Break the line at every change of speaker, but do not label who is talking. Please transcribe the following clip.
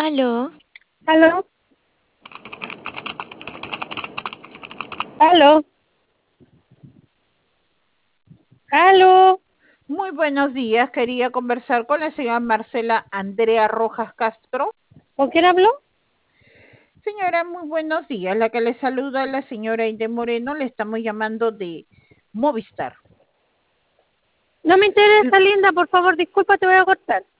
Aló,
¿Aló? ¿Aló? ¿Aló?
Muy buenos días, quería conversar con la señora Marcela Andrea Rojas Castro.
¿Con quién habló?
Señora, muy buenos días. La que le saluda es la señora Inde Moreno, le estamos llamando de Movistar.
No me interesa, linda, por favor, disculpa, te voy a cortar.